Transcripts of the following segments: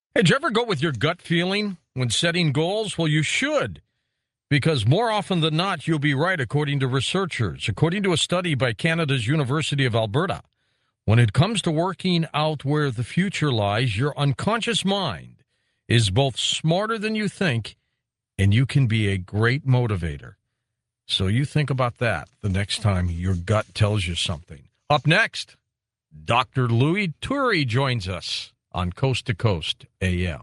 Hey, did you ever go with your gut feeling when setting goals? Well, you should, because more often than not, you'll be right, according to researchers. According to a study by Canada's University of Alberta, when it comes to working out where the future lies, your unconscious mind is both smarter than you think, and you can be a great motivator. So you think about that the next time your gut tells you something. Up next, Dr. Louis Turi joins us on Coast to Coast AM.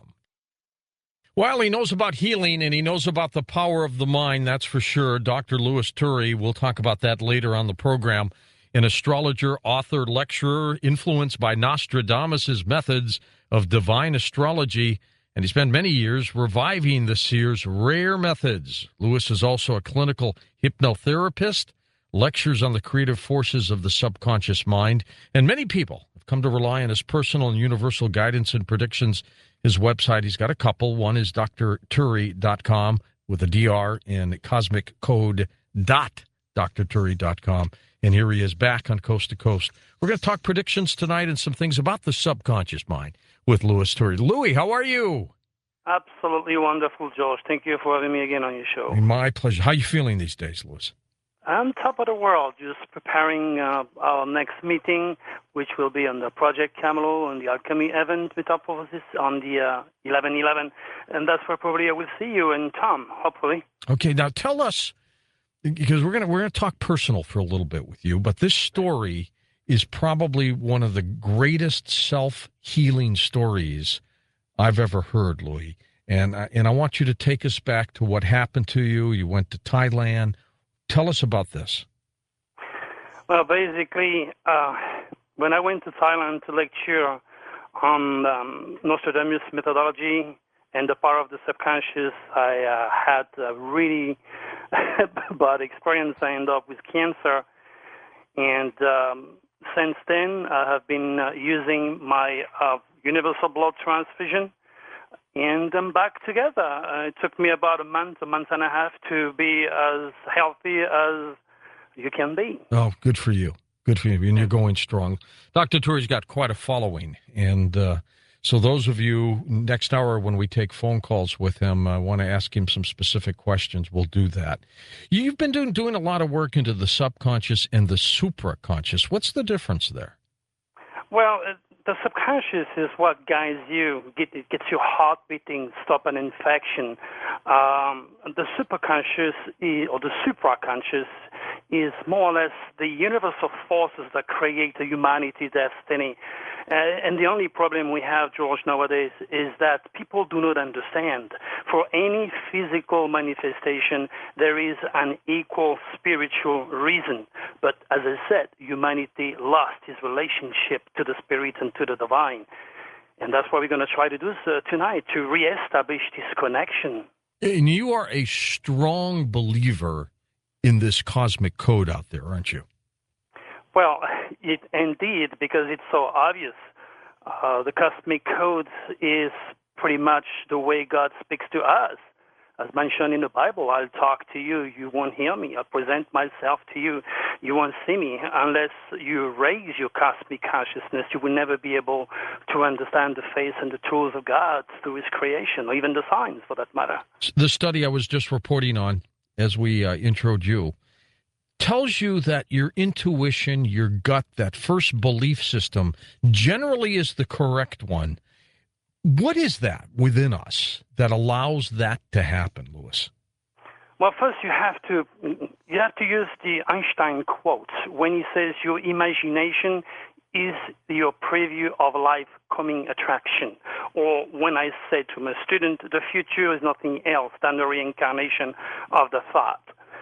Well, he knows about healing and he knows about the power of the mind, that's for sure. Dr. Louis Turi, we'll talk about that later on the program. An astrologer, author, lecturer, influenced by Nostradamus' methods of divine astrology, and he spent many years reviving the seer's rare methods. Louis is also a clinical hypnotherapist, lectures on the creative forces of the subconscious mind, and many people have come to rely on his personal and universal guidance and predictions. His website, he's got a couple. One is drturi.com with a DR and cosmic code .drturi.com. And here he is back on Coast to Coast. We're going to talk predictions tonight and some things about the subconscious mind with Louis Turi. Louis, how are you? Absolutely wonderful, George. Thank you for having me again on your show. My pleasure. How are you feeling these days, Louis? I'm top of the world, just preparing our next meeting, which will be on the Project Camelot and the Alchemy event Metamorphosis on the 11/11. And that's where probably I will see you and Tom, hopefully. Okay, now tell us, because we're gonna talk personal for a little bit with you, but this story is probably one of the greatest self-healing stories I've ever heard, Louis. And I want you to take us back to what happened to you. You went to Thailand. Tell us about this. Well, basically, when I went to Thailand to lecture on Nostradamus methodology and the power of the subconscious, I had a really bad experience. I ended up with cancer. And since then, I have been using my universal blood transfusion. And I'm back together. It took me about a month and a half to be as healthy as you can be. Oh, good for you. Good for you. And you're going strong. Dr. Turi's got quite a following. And so those of you, next hour when we take phone calls with him, I want to ask him some specific questions. We'll do that. You've been doing a lot of work into the subconscious and the supraconscious. What's the difference there? Well, the subconscious is what guides you. It gets your heart beating, stop an infection. The superconscious or the supraconscious is more or less the universal forces that create the humanity destiny. And the only problem we have, George, nowadays is that people do not understand. For any physical manifestation, there is an equal spiritual reason. But as I said, humanity lost its relationship to the spirit and to the divine. And that's what we're going to try to do tonight, to reestablish this connection. And you are a strong believer in this cosmic code out there, aren't you? Well, indeed, because it's so obvious. The cosmic code is pretty much the way God speaks to us. As mentioned in the Bible, I'll talk to you, you won't hear me. I'll present myself to you, you won't see me. Unless you raise your cosmic consciousness, you will never be able to understand the face and the tools of God through His creation, or even the signs, for that matter. The study I was just reporting on, as we introed you, tells you that your intuition, your gut, that first belief system generally is the correct one. What is that within us that allows that to happen, Louis? Well, first you have to use the Einstein quote when he says your imagination is your preview of life coming attraction. Or when I say to my student, the future is nothing else than the reincarnation of the thought.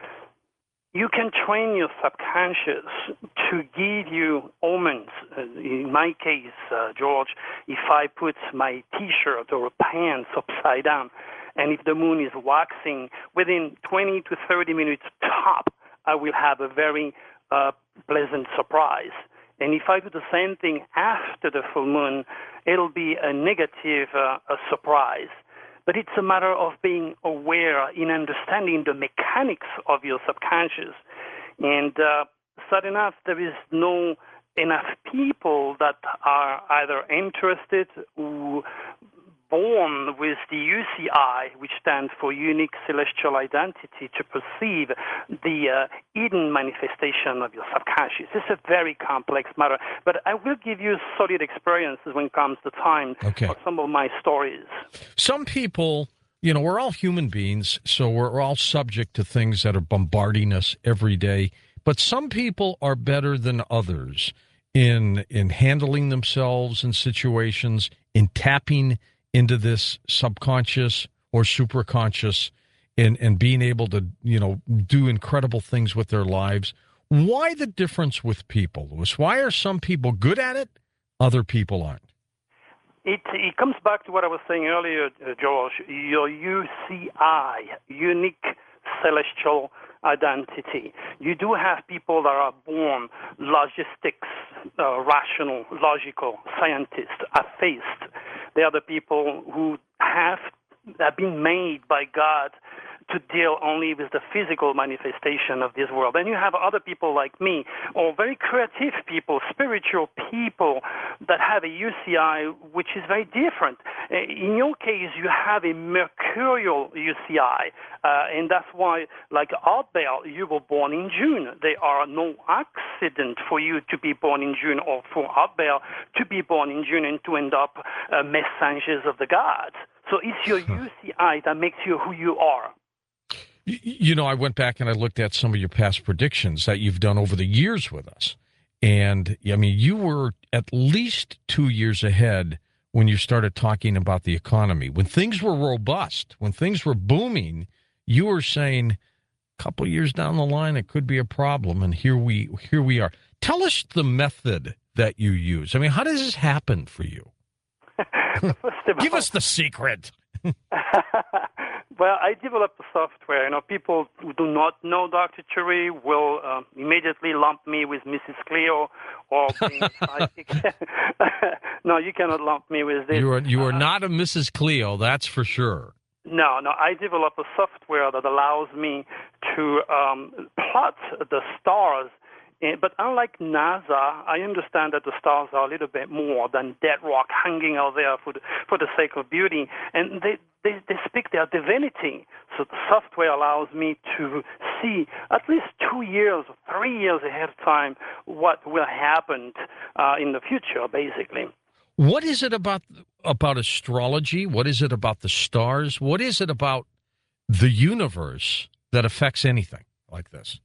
You can train your subconscious to give you omens. In my case, George, if I put my T-shirt or pants upside down, and if the moon is waxing, within 20 to 30 minutes top, I will have a very pleasant surprise. And if I do the same thing after the full moon, it'll be a negative surprise. But it's a matter of being aware in understanding the mechanics of your subconscious. And sad enough, there is no enough people that are either interested or born with the UCI, which stands for Unique Celestial Identity, to perceive the hidden manifestation of your subconscious. It's a very complex matter, but I will give you solid experiences when it comes to time for some of my stories. Some people, we're all human beings, so we're all subject to things that are bombarding us every day. But some people are better than others in handling themselves in situations, in tapping into this subconscious or superconscious, and being able to, do incredible things with their lives. Why the difference with people, Louis? Why are some people good at it, other people aren't? It comes back to what I was saying earlier, George. Your UCI, Unique Celestial Identity. You do have people that are born logistics, rational, logical, scientists, atheists. They are the people who have been made by God to deal only with the physical manifestation of this world. And you have other people like me, or very creative people, spiritual people that have a UCI which is very different. In your case, you have a mercurial UCI, and that's why, like Art Bell, you were born in June. There are no accident for you to be born in June, or for Art Bell to be born in June and to end up messengers of the gods. So it's your UCI that makes you who you are. I went back and I looked at some of your past predictions that you've done over the years with us. And, you were at least 2 years ahead when you started talking about the economy. When things were robust, when things were booming, you were saying a couple years down the line, it could be a problem. And here we are. Tell us the method that you use. How does this happen for you? Give us the secret. Well, I developed a software. People who do not know Dr. Thury will immediately lump me with Mrs. Cleo or being psychic. No, you cannot lump me with this. You are not a Mrs. Cleo, that's for sure. No, I developed a software that allows me to plot the stars. But unlike NASA, I understand that the stars are a little bit more than dead rock hanging out there for the sake of beauty, and they speak their divinity. So the software allows me to see at least 2 years, 3 years ahead of time what will happen in the future, basically. What is it about astrology? What is it about the stars? What is it about the universe that affects anything like this?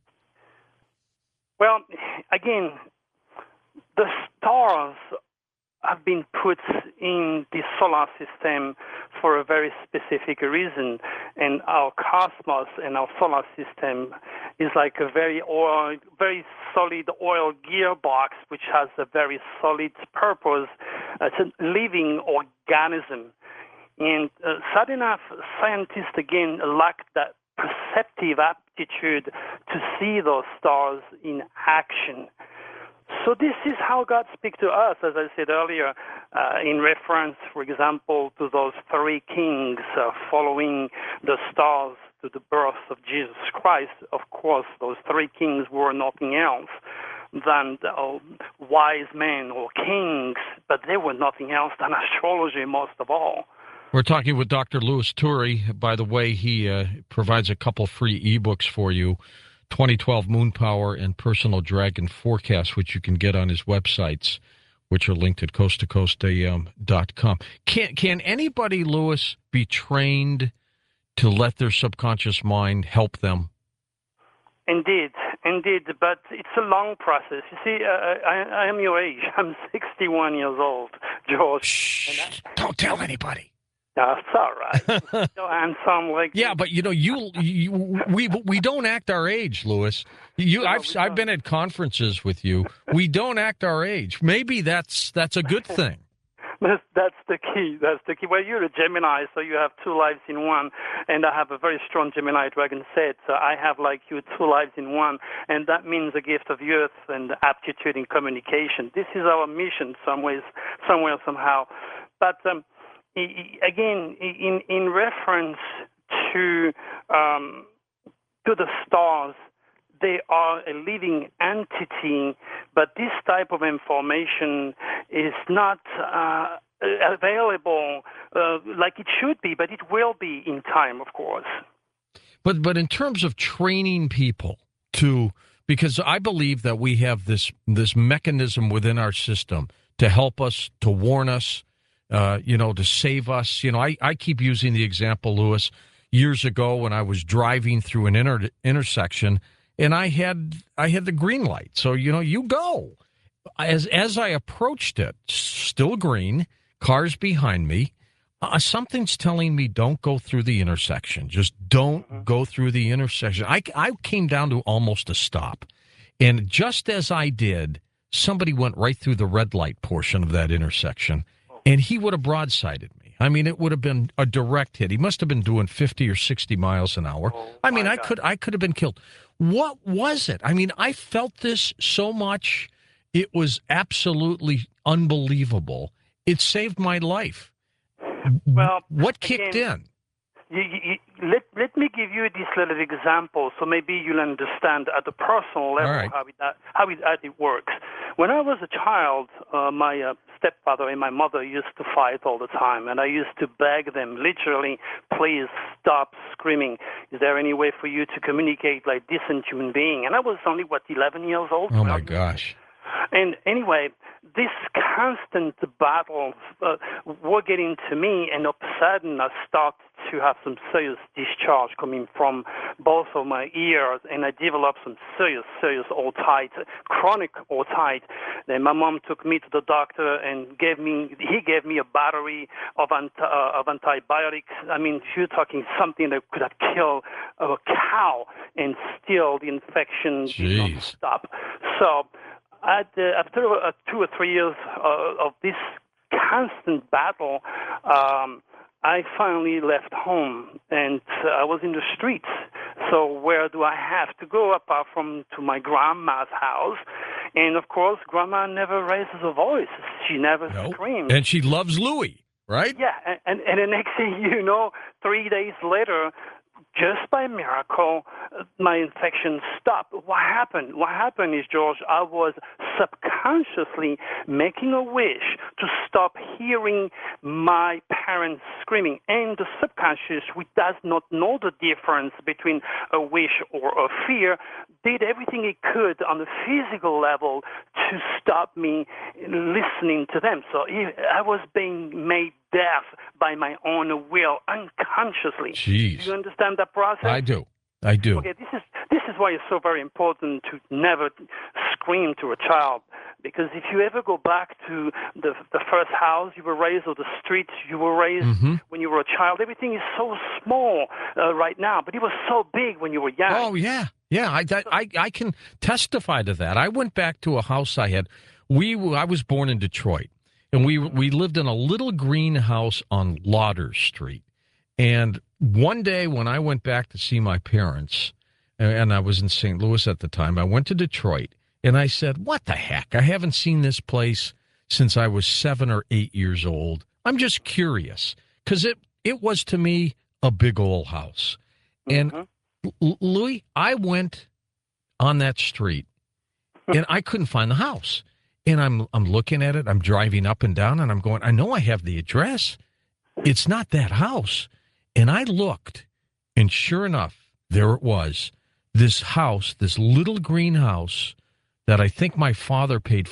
Well, again, the stars have been put in the solar system for a very specific reason, and our cosmos and our solar system is like a very solid oil gearbox, which has a very solid purpose. It's a living organism. And sad enough, scientists, again, lack that perceptive aptitude to see those stars in action. So this is how God speaks to us, as I said earlier, in reference, for example, to those three kings following the stars to the birth of Jesus Christ. Of course, those three kings were nothing else than wise men or kings, but they were nothing else than astrology most of all. We're talking with Dr. Louis Thury. By the way, he provides a couple free ebooks for you, 2012 Moon Power and Personal Dragon Forecast, which you can get on his websites, which are linked at coasttocoastam.com. Can anybody, Louis, be trained to let their subconscious mind help them? Indeed, but it's a long process. You see, I am your age. I'm 61 years old, George. Shh, don't tell anybody. That's all right. So handsome like yeah, but we don't act our age, Louis. I've been at conferences with you. We don't act our age. Maybe that's a good thing. That's the key. That's the key. Well, you're a Gemini, so you have two lives in one, and I have a very strong Gemini dragon set. So I have, like you, two lives in one, and that means a gift of youth and aptitude in communication. This is our mission, somewhere, somehow. But again, in reference to the stars, they are a living entity, but this type of information is not available like it should be, but it will be in time, of course. But in terms of training people to, because I believe that we have this mechanism within our system to help us, to warn us, to save us. I keep using the example, Louis, years ago when I was driving through an intersection and I had the green light. So, you go. As I approached it, still green, cars behind me, something's telling me don't go through the intersection. Just don't go through the intersection. I came down to almost a stop. And just as I did, somebody went right through the red light portion of that intersection, and he would have broadsided me. I mean, it would have been a direct hit. He must have been doing 50 or 60 miles an hour. I mean, I could have been killed. What was it? I mean, I felt this so much. It was absolutely unbelievable. It saved my life. Well, what kicked in? Let me give you this little example, so maybe you'll understand at a personal level how it works. When I was a child, my stepfather and my mother used to fight all the time, and I used to beg them, literally, please stop screaming. Is there any way for you to communicate like decent human being? And I was only, 11 years old? Oh, my gosh. And anyway, this constant battle were getting to me, and all of a sudden I started to have some serious discharge coming from both of my ears, and I developed some serious otite, chronic otite. Then my mom took me to the doctor and he gave me a battery of antibiotics. I mean, you're talking something that could have killed a cow, and still the infection did not stop. So after 2 or 3 years of this constant battle, I finally left home, and I was in the streets. So where do I have to go apart from to my grandma's house? And, of course, Grandma never raises a voice. She never screams. And she loves Louis, right? Yeah, and the next thing you know, 3 days later, just by miracle, my infection stopped. What happened? What happened is, George, I was subconsciously making a wish to stop hearing my parents screaming. And the subconscious, which does not know the difference between a wish or a fear, did everything it could on a physical level to stop me listening to them. So I was being made deaf by my own will, unconsciously. Jeez. Do you understand that process? I do. Okay, this is why it's so very important to never scream to a child, because if you ever go back to the first house you were raised or the streets you were raised when you were a child, everything is so small right now, but it was so big when you were young. Oh, yeah. Yeah, I can testify to that. I went back to a house I had. I was born in Detroit. And we lived in a little greenhouse on Lauder Street. And one day when I went back to see my parents, and I was in St. Louis at the time, I went to Detroit, and I said, what the heck? I haven't seen this place since I was 7 or 8 years old. I'm just curious, because it was, to me, a big old house. And, Louis, I went on that street, and I couldn't find the house. And I'm looking at it. I'm driving up and down, and I'm going, I know I have the address. It's not that house. And I looked, and sure enough, there it was. This house, this little greenhouse that I think my father paid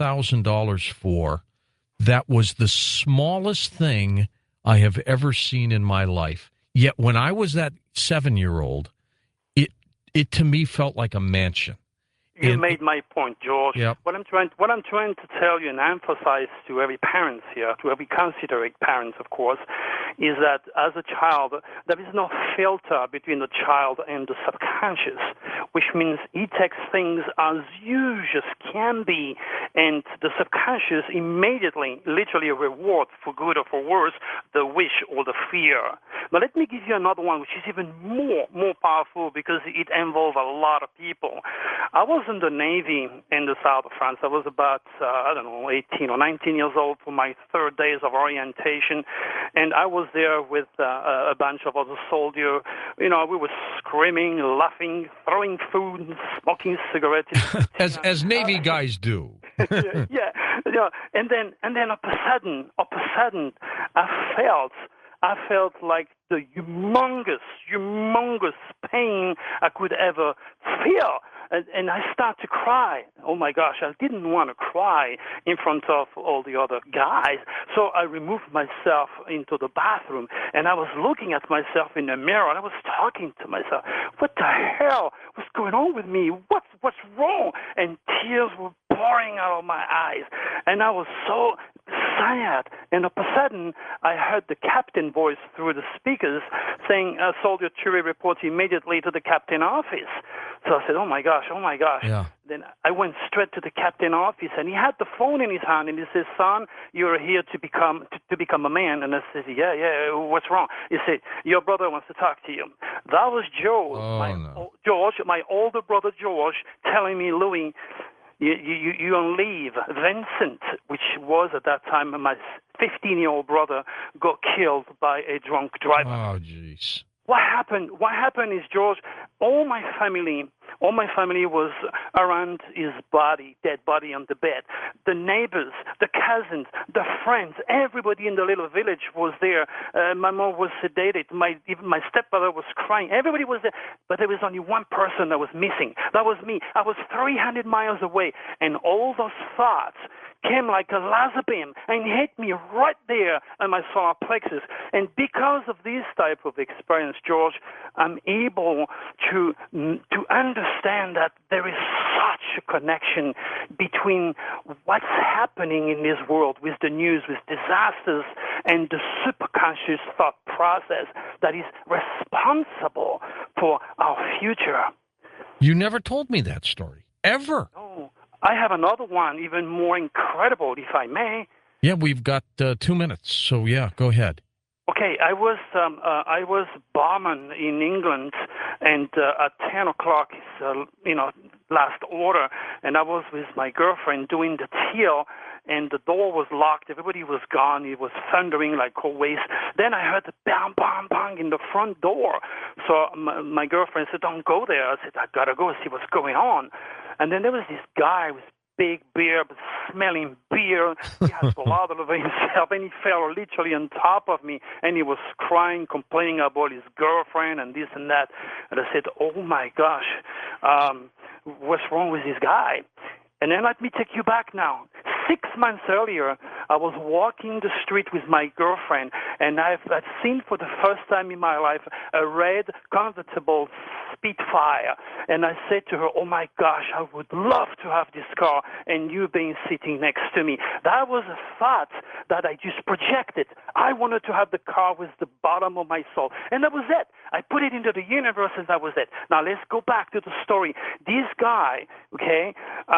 $4,000 for, that was the smallest thing I have ever seen in my life. Yet when I was that 7-year-old, it to me felt like a mansion. You made my point, George. Yep. What I'm trying to tell you and emphasize to every parent here, to every considerate parent, of course, is that as a child, there is no filter between the child and the subconscious, which means he takes things as huge as can be, and the subconscious immediately, literally, reward for good or for worse the wish or the fear. But let me give you another one, which is even more powerful because it involves a lot of people. I was in the Navy in the south of France. I was about, 18 or 19 years old for my 3rd days of orientation. And I was there with a bunch of other soldiers. We were screaming, laughing, throwing food, smoking cigarettes. as Navy guys do. yeah. And then all of a sudden, I felt like the humongous pain I could ever feel. And I start to cry. Oh my gosh, I didn't want to cry in front of all the other guys. So I removed myself into the bathroom and I was looking at myself in the mirror and I was talking to myself. What the hell? What's going on with me? What's wrong? And tears were pouring out of my eyes. And I was so sad. And all of a sudden, I heard the captain voice through the speakers saying, Soldier Turi reports immediately to the captain office. So I said, oh my gosh. Yeah. Then I went straight to the captain office, and he had the phone in his hand, and he says, son, you're here to become a man. And I said, yeah, what's wrong? He said, your brother wants to talk to you. That was George, my older brother George, telling me, Louis, you on leave. Vincent, which was at that time my 15-year-old brother, got killed by a drunk driver. Oh, jeez. What happened is, George, all my family was around his dead body on the bed. The neighbors, the cousins, the friends, everybody in the little village was there. My mom was sedated. Even my stepfather was crying. Everybody was there. But there was only one person that was missing. That was me. I was 300 miles away. And all those thoughts came like a laser beam and hit me right there in my solar plexus. And because of this type of experience, George, I'm able to understand that there is such a connection between what's happening in this world with the news, with disasters, and the superconscious thought process that is responsible for our future. You never told me that story, ever. No. I have another one, even more incredible, if I may. Yeah, we've got 2 minutes, so yeah, go ahead. Okay, I was barman in England, and at 10 o'clock, last order, and I was with my girlfriend doing the till, and the door was locked. Everybody was gone. It was thundering like always. Then I heard the bang, bang, bang in the front door. So my girlfriend said, don't go there. I said, I got to go see what's going on. And then there was this guy with big beard, smelling beer. He had blood all over himself, and he fell literally on top of me, and he was crying, complaining about his girlfriend and this and that. And I said, oh, my gosh, what's wrong with this guy? And then let me take you back now. 6 months earlier, I was walking the street with my girlfriend, and I've seen for the first time in my life a red convertible Spitfire. And I said to her, oh my gosh, I would love to have this car, and you being sitting next to me. That was a thought that I just projected. I wanted to have the car with the bottom of my soul. And that was it. I put it into the universe, and that was it. Now let's go back to the story. This guy, okay,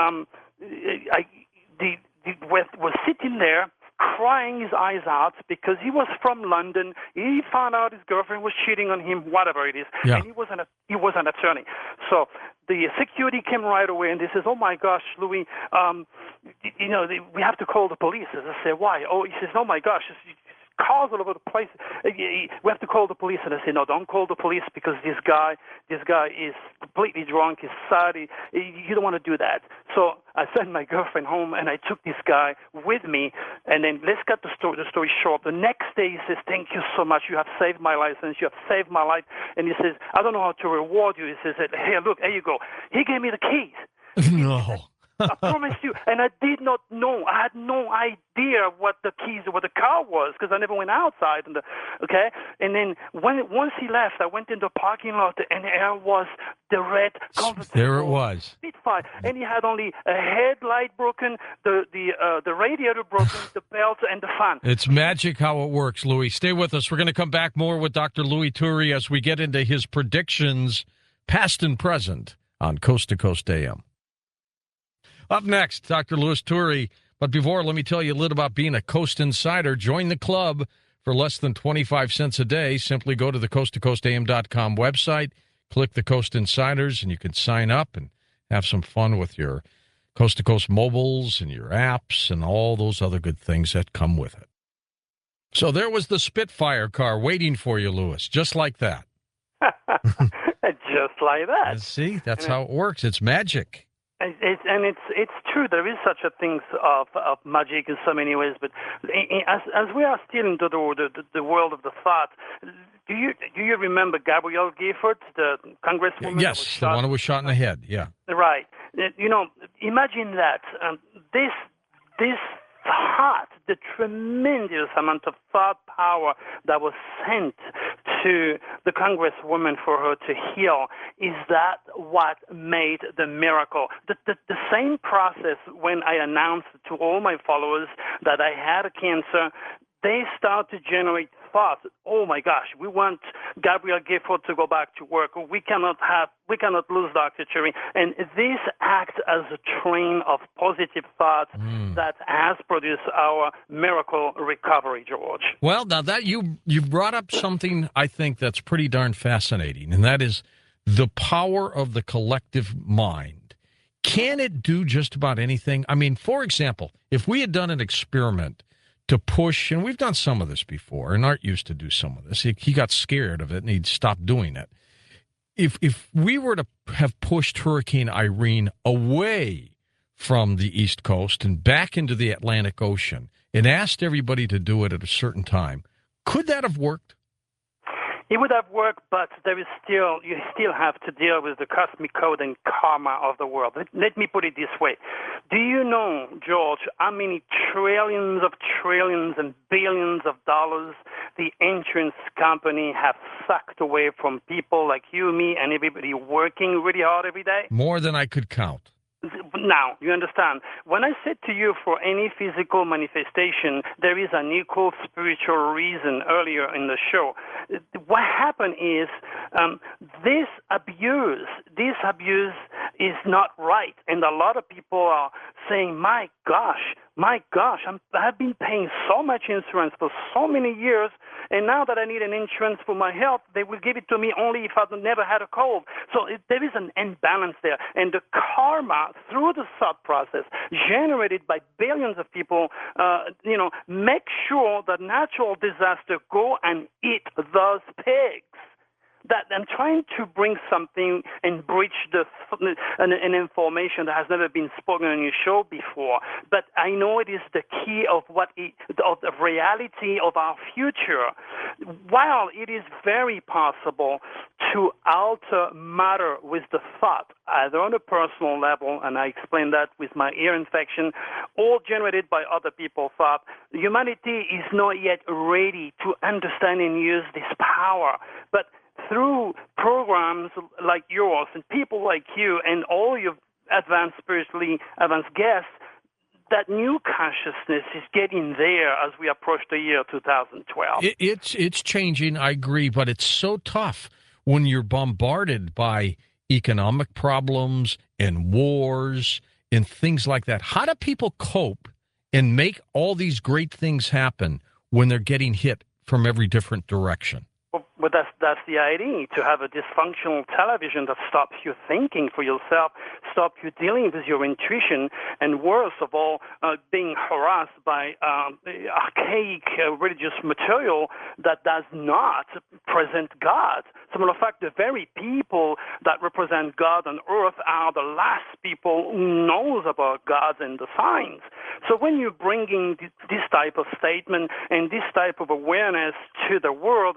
was sitting there crying his eyes out because he was from London. He found out his girlfriend was cheating on him, whatever it is, and he was an attorney. So the security came right away, and they says, "Oh my gosh, Louis, we have to call the police." And I said, "Why?" Oh, he says, "Oh my gosh, cars all over the place. We have to call the police." And I said, "No, don't call the police because this guy is completely drunk. He's sad. You don't want to do that." So I sent my girlfriend home, and I took this guy with me. And then let's cut the story short. The next day, he says, "Thank you so much. You have saved my license. You have saved my life." And he says, "I don't know how to reward you." He says, "Here, look, here you go." He gave me the keys. No. I promise you. And I did not know. I had no idea what the car was because I never went outside. Okay? And then once he left, I went in the parking lot, and there was the red convertible. There it was. Spitfire. And he had only a headlight broken, the radiator broken, the belt, and the fan. It's magic how it works, Louis. Stay with us. We're going to come back more with Dr. Louis Turi as we get into his predictions, past and present, on Coast to Coast AM. Up next, Dr. Louis Turi. But before, let me tell you a little about being a Coast Insider. Join the club for less than 25 cents a day. Simply go to the coasttocoastam.com website, click the Coast Insiders, and you can sign up and have some fun with your Coast to Coast mobiles and your apps and all those other good things that come with it. So there was the Spitfire car waiting for you, Louis, just like that. Just like that. See, that's how it works. It's magic. It's true. There is such a thing of magic in so many ways. But as we are still into the world of the thought, do you remember Gabrielle Gifford, the congresswoman? Yes, the one who was shot in the head. Yeah. Right. Imagine that. This thought, the tremendous amount of thought power that was sent to the congresswoman for her to heal, is that what made the miracle? The same process when I announced to all my followers that I had a cancer, they start to generate thoughts. Oh my gosh, we want Gabrielle Gifford to go back to work. We cannot lose Dr. Cherry. And this acts as a train of positive thoughts that has produced our miracle recovery, George. Well, now that you brought up something I think that's pretty darn fascinating, and that is the power of the collective mind. Can it do just about anything? I mean, for example, if we had done an experiment to push, and we've done some of this before, and Art used to do some of this. He got scared of it, and he'd stopped doing it. If we were to have pushed Hurricane Irene away from the East Coast and back into the Atlantic Ocean and asked everybody to do it at a certain time, could that have worked? It would have worked, but you still have to deal with the cosmic code and karma of the world. Let me put it this way. Do you know, George, how many trillions and billions of dollars the insurance company have sucked away from people like you, me, and everybody working really hard every day? More than I could count. Now, you understand, when I said to you for any physical manifestation, there is an equal spiritual reason earlier in the show. What happened is this abuse is not right. And a lot of people are saying, my gosh, I've been paying so much insurance for so many years, and now that I need an insurance for my health, they will give it to me only if I've never had a cold. So there is an imbalance there. And the karma through the thought process generated by billions of people, make sure that natural disaster go and eat those pigs. That I'm trying to bring something and breach an information that has never been spoken on your show before. But I know it is the key of the reality of our future. While it is very possible to alter matter with the thought, either on a personal level, and I explained that with my ear infection, or generated by other people's thought, humanity is not yet ready to understand and use this power. But through programs like yours and people like you and all your spiritually advanced guests, that new consciousness is getting there as we approach the year 2012. It's changing, I agree, but it's so tough when you're bombarded by economic problems and wars and things like that. How do people cope and make all these great things happen when they're getting hit from every different direction? Well, that's the idea, to have a dysfunctional television that stops you thinking for yourself, stops you dealing with your intuition, and worst of all, being harassed by archaic religious material that does not present God. As a matter of fact, the very people that represent God on earth are the last people who knows about God and the signs. So when you're bringing this type of statement and this type of awareness to the world,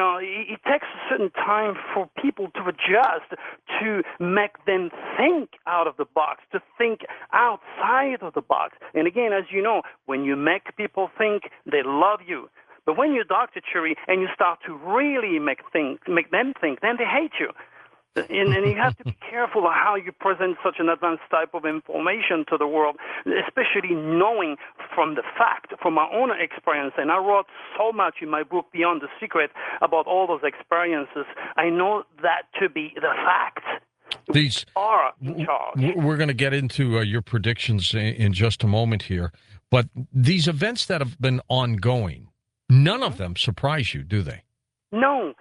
it takes a certain time for people to adjust, to make them think out of the box, to think outside of the box. And again, as you know, when you make people think, they love you. But when you're Dr. Cherry and you start to really make them think, then they hate you. And you have to be careful of how you present such an advanced type of information to the world, especially knowing from the fact, from my own experience. And I wrote so much in my book, Beyond the Secret, about all those experiences. I know that to be the fact. These are in charge. We're going to get into your predictions in just a moment here. But these events that have been ongoing, none of them surprise you, do they? No.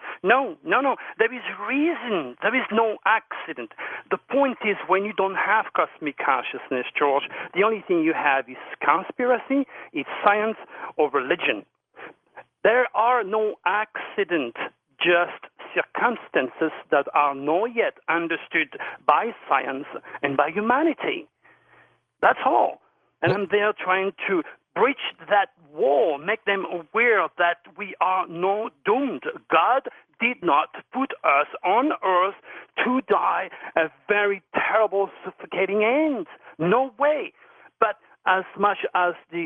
There is reason. There is no accident. The point is, when you don't have cosmic consciousness, George, the only thing you have is conspiracy, it's science, or religion. There are no accidents, just circumstances that are not yet understood by science and by humanity. That's all. And I'm there trying to breach that wall, make them aware that we are not doomed. God did not put us on earth to die a very terrible, suffocating end. No way. But as much as the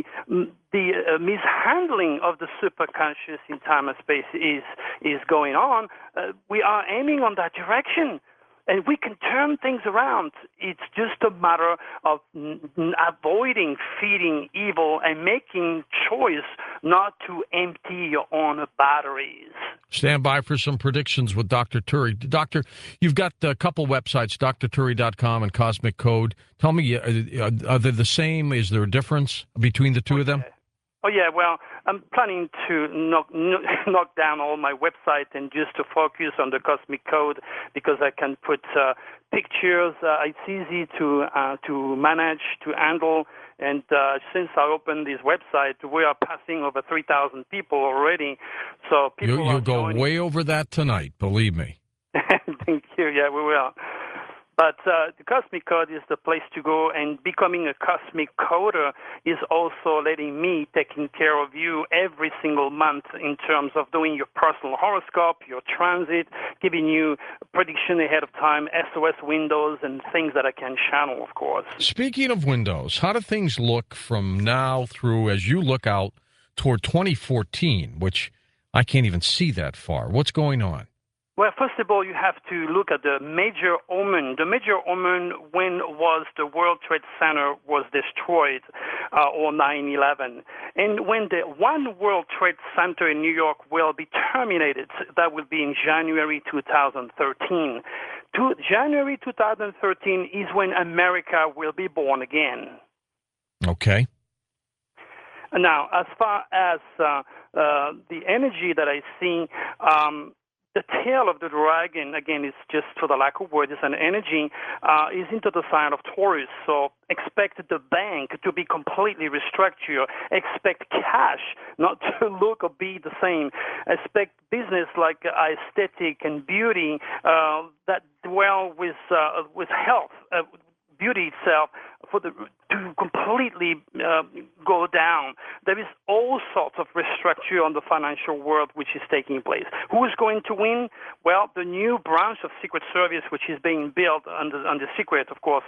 mishandling of the superconscious in time and space is going on, we are aiming on that direction. And we can turn things around. It's just a matter of avoiding feeding evil and making choice not to empty your own batteries. Stand by for some predictions with Dr. Turi. Doctor, you've got a couple websites, drturi.com and Cosmic Code. Tell me, are they the same? Is there a difference between the two of them? Oh, yeah, well, I'm planning to knock down all my website and just to focus on the Cosmic Code because I can put pictures. It's easy to manage, to handle. And since I opened this website, we are passing over 3,000 people already. So people You'll go way over that tonight, believe me. Thank you. Yeah, we will. But the Cosmic Code is the place to go, and becoming a Cosmic Coder is also letting me taking care of you every single month in terms of doing your personal horoscope, your transit, giving you prediction ahead of time, SOS windows, and things that I can channel, of course. Speaking of windows, how do things look from now through as you look out toward 2014, which I can't even see that far? What's going on? Well, first of all, you have to look at the major omen. The major omen when was the World Trade Center was destroyed, or 9/11. And when the one World Trade Center in New York will be terminated, that will be in January 2013. January 2013 is when America will be born again. Okay. Now, as far as the energy that I see, the tail of the dragon, again, is just for the lack of word, is an energy, is into the sign of Taurus. So expect the bank to be completely restructured. Expect cash not to look or be the same. Expect business like aesthetic and beauty that dwell with health, beauty itself, to completely go down. There is all sorts of restructure on the financial world which is taking place. Who is going to win? Well, the new branch of Secret Service, which is being built under secret, of course.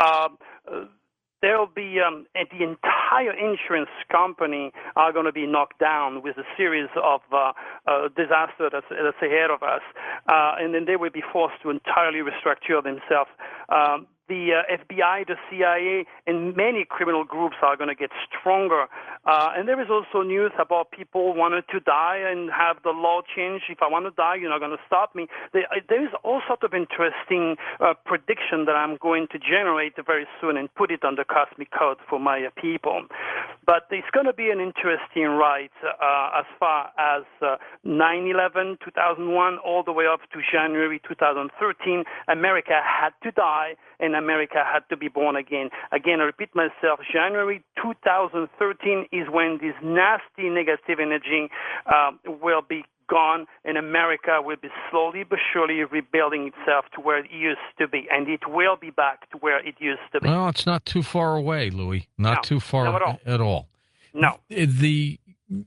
There will be the entire insurance company are going to be knocked down with a series of disaster that's ahead of us, and then they will be forced to entirely restructure themselves. The FBI, the CIA, and many criminal groups are going to get stronger. And there is also news about people wanting to die and have the law change. If I want to die, you're not going to stop me. There is all sorts of interesting prediction that I'm going to generate very soon and put it on the Cosmic Code for my people. But it's going to be an interesting ride as far as 9/11, 2001, all the way up to January 2013. America had to die, and America had to be born again. Again, I repeat myself, January 2013 is when this nasty negative energy will be gone, and America will be slowly but surely rebuilding itself to where it used to be, and it will be back to where it used to be. Well, it's not too far away, Louis. Not too far at all. No. The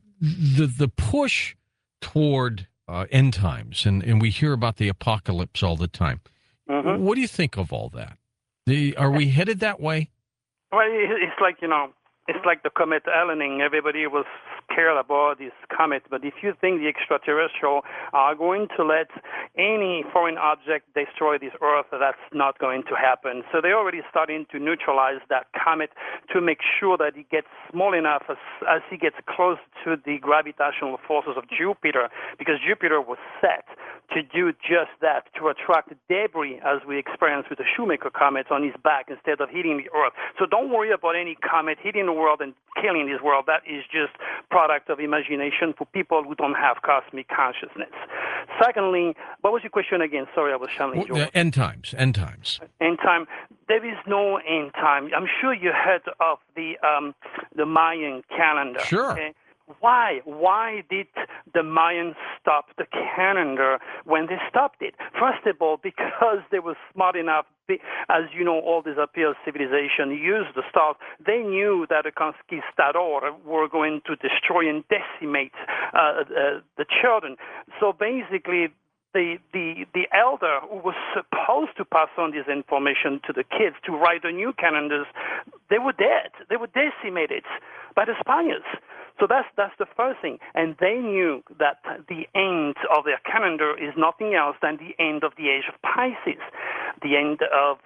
push toward end times, and we hear about the apocalypse all the time. Mm-hmm. What do you think of all that? Are we headed that way? Well, it's like, it's like the comet Halleyning. Everybody was scared about this comet, but if you think the extraterrestrial are going to let any foreign object destroy this Earth, that's not going to happen. So they're already starting to neutralize that comet to make sure that it gets small enough as it gets close to the gravitational forces of Jupiter, because Jupiter was set to do just that, to attract debris as we experienced with the Shoemaker comet on his back instead of hitting the Earth. So don't worry about any comet hitting the world and killing this world. That is just product of imagination for people who don't have cosmic consciousness. Secondly, what was your question again? Sorry, I was channeling you. End times. End time. There is no end time. I'm sure you heard of the Mayan calendar. Sure. Okay? Why did the Mayans stop the calendar when they stopped it. First of all, because they were smart enough, as you know, all these appeal civilization used the stars. They knew that the conquistador were going to destroy and decimate the children. So basically, the elder who was supposed to pass on this information to the kids to write the new calendars, they were dead. They were decimated by the Spaniards. So that's the first thing. And they knew that the end of their calendar is nothing else than the end of the age of Pisces, the end of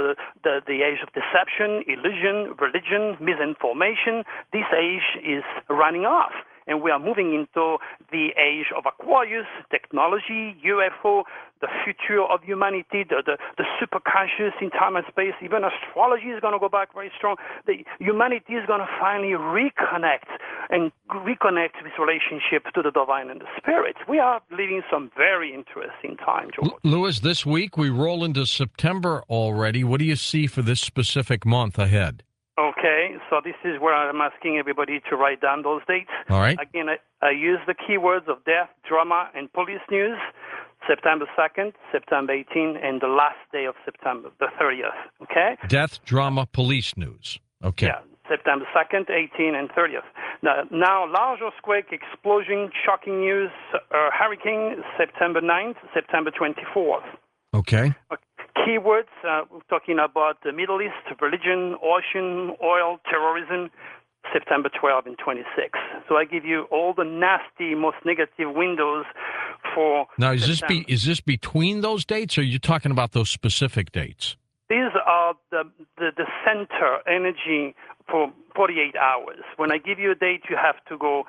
the age of deception, illusion, religion, misinformation. This age is running off. And we are moving into the age of Aquarius, technology, UFO, the future of humanity, the superconscious in time and space. Even astrology is going to go back very strong. The humanity is going to finally reconnect this relationship to the divine and the spirit. We are living some very interesting time, George. Louis, this week we roll into September already. What do you see for this specific month ahead? Okay, so this is where I'm asking everybody to write down those dates. All right. Again, I use the keywords of death, drama, and police news, September 2nd, September 18th, and the last day of September, the 30th, okay? Death, drama, police news. Okay. Yeah, September 2nd, 18th, and 30th. Now large earthquake, explosion, shocking news, hurricane, September 9th, September 24th. Okay. Keywords, we're talking about the Middle East, religion, ocean, oil, terrorism, September 12 and 26. So I give you all the nasty, most negative windows for Now, is September. this between those dates, or are you talking about those specific dates? These are the center energy for 48 hours. When I give you a date, you have to go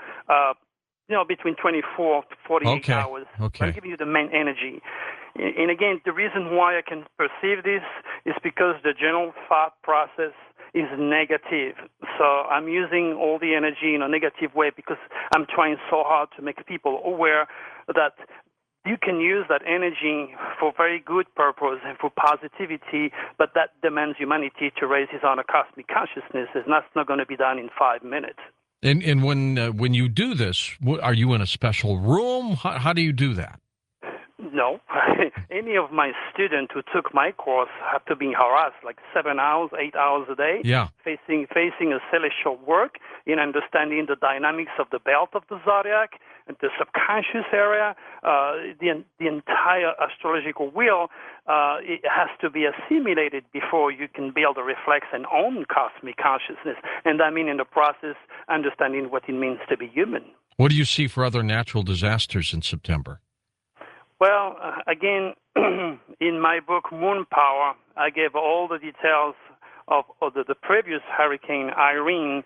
between 24 to 48 hours. Okay. I'm giving you the main energy. And again, the reason why I can perceive this is because the general thought process is negative. So I'm using all the energy in a negative way because I'm trying so hard to make people aware that you can use that energy for very good purpose and for positivity, but that demands humanity to raise his own cosmic consciousness, and that's not going to be done in 5 minutes. And when you do this, are you in a special room? How do you do that? No. Any of my students who took my course have to be harassed like 7 hours, 8 hours a day, facing a celestial work in understanding the dynamics of the belt of the zodiac and the subconscious area, the entire astrological wheel. It has to be assimilated before you can build a reflex and own cosmic consciousness. And I mean in the process, understanding what it means to be human. What do you see for other natural disasters in September? Well, again, in my book, Moon Power, I gave all the details of the previous hurricane, Irene,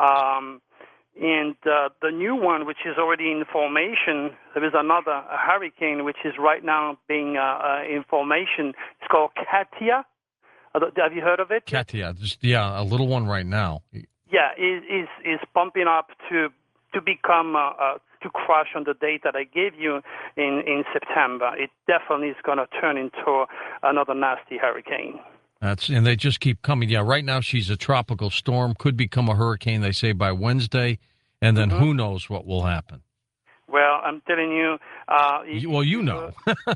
and the new one, which is already in formation. There is another hurricane, which is right now being in formation. It's called Katia. Have you heard of it? Katia, a little one right now. Yeah, is pumping up to become to crash on the date that I gave you in September. It definitely is going to turn into another nasty hurricane. And they just keep coming. Yeah, right now she's a tropical storm, could become a hurricane, they say, by Wednesday, and then who knows what will happen. Well, I'm telling you. You know.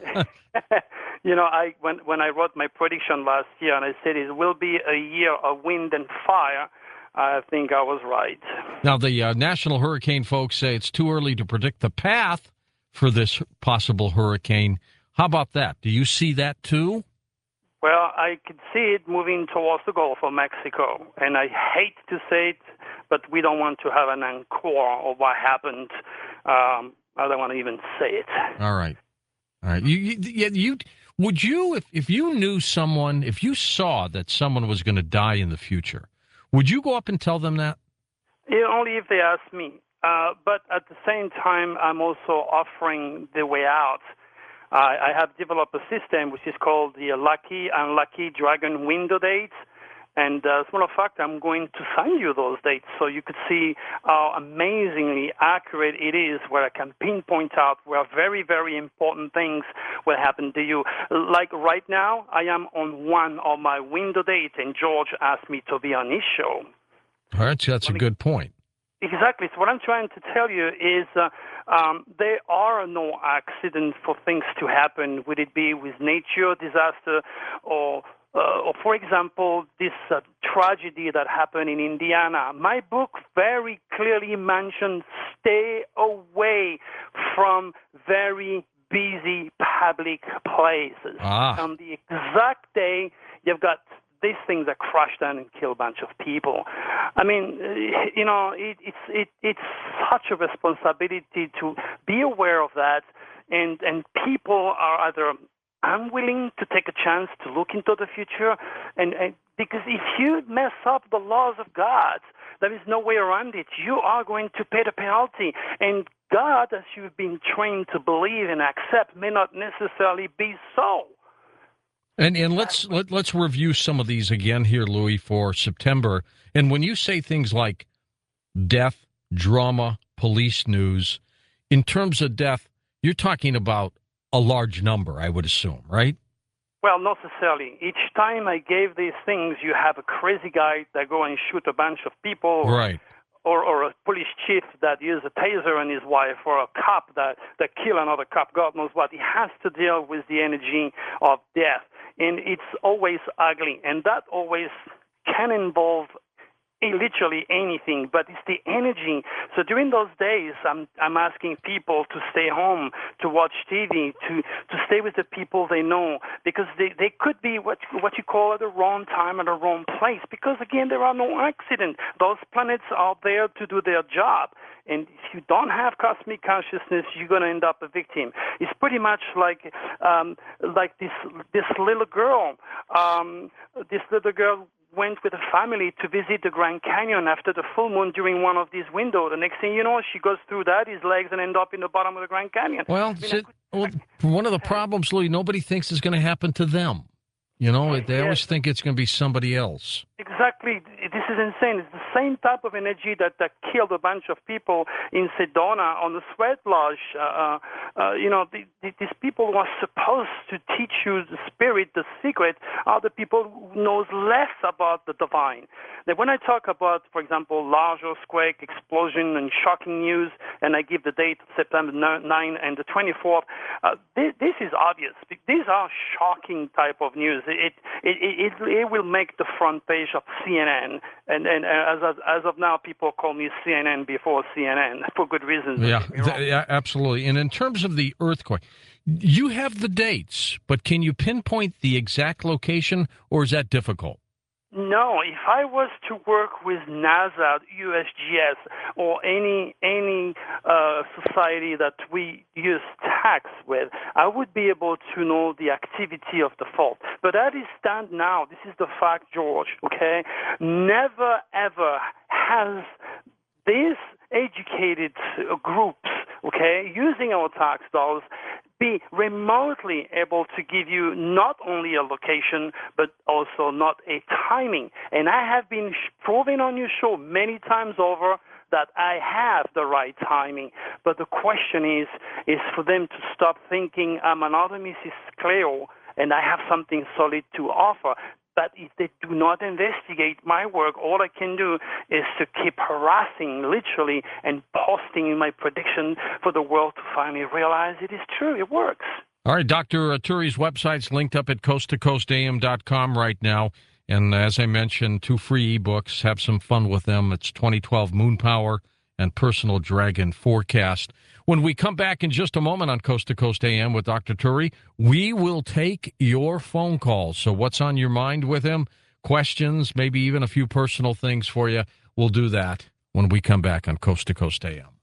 When I wrote my prediction last year, and I said it will be a year of wind and fire, I think I was right. Now, the National Hurricane folks say it's too early to predict the path for this possible hurricane. How about that? Do you see that too? Well, I could see it moving towards the Gulf of Mexico, and I hate to say it, but we don't want to have an encore of what happened. I don't want to even say it. All right. Would you, if you knew someone, if you saw that someone was going to die in the future, would you go up and tell them that? Yeah, only if they ask me. But at the same time, I'm also offering the way out. I have developed a system which is called the Lucky Unlucky Dragon Window Dates. And as a matter of fact, I'm going to send you those dates so you could see how amazingly accurate it is, where I can pinpoint out where very, very important things will happen to you. Like right now, I am on one of my window dates, and George asked me to be on his show. All right, so that's a good point. Exactly. So what I'm trying to tell you is There are no accidents for things to happen, would it be with nature disaster or for example, this tragedy that happened in Indiana. My book very clearly mentioned stay away from very busy public places. On the exact day, you've got these things that crash down and kill a bunch of people. I mean, it's such a responsibility to be aware of that, and people are either unwilling to take a chance to look into the future, and because if you mess up the laws of God, there is no way around it. You are going to pay the penalty, and God, as you've been trained to believe and accept, may not necessarily be so. And let's review some of these again here, Louis, for September. And when you say things like death, drama, police news, in terms of death, you're talking about a large number, I would assume, right? Well, not necessarily. Each time I gave these things, you have a crazy guy that go and shoot a bunch of people, right? Or a police chief that uses a taser on his wife, or a cop that kill another cop. God knows what. He has to deal with the energy of death, and it's always ugly, and that always can involve literally anything, but it's the energy. So during those days, I'm asking people to stay home, to watch TV, to stay with the people they know, because they could be what you call at the wrong time at the wrong place, because again, there are no accidents. Those planets are there to do their job. And if you don't have cosmic consciousness, you're going to end up a victim. It's pretty much like this little girl. This little girl went with a family to visit the Grand Canyon after the full moon during one of these windows. The next thing you know, she goes through that, his legs, and end up in the bottom of the Grand Canyon. Well, one of the problems, Louis, nobody thinks is going to happen to them. You know, they always think it's going to be somebody else. Exactly. This is insane. It's the same type of energy that killed a bunch of people in Sedona on the Sweat Lodge. These people who are supposed to teach you the spirit, the secret, are the people who knows less about the divine. Now, when I talk about, for example, large earthquake, explosion, and shocking news, and I give the date September 9 and the 24th, this is obvious. These are shocking type of news. It will make the front page of CNN, and as of now, people call me CNN before CNN for good reasons. Yeah, absolutely. And in terms of the earthquake, you have the dates, but can you pinpoint the exact location, or is that difficult? No, if I was to work with NASA, USGS, or any society that we use tax with, I would be able to know the activity of the fault. But as it stands now, this is the fact, George, okay? Never, ever has these educated groups, okay, using our tax dollars, be remotely able to give you not only a location, but also not a timing. And I have been proving on your show many times over that I have the right timing. But the question is for them to stop thinking I'm another Mrs. Cleo and I have something solid to offer. But if they do not investigate my work, all I can do is to keep harassing, literally, and posting my prediction for the world to finally realize it is true. It works. All right, Dr. Turi's website's linked up at coasttocoastam.com right now. And as I mentioned, 2 free ebooks. Have some fun with them. It's 2012 Moon Power and Personal Dragon Forecast. When we come back in just a moment on Coast to Coast AM with Dr. Turi, we will take your phone calls. So what's on your mind with him? Questions, maybe even a few personal things for you. We'll do that when we come back on Coast to Coast AM.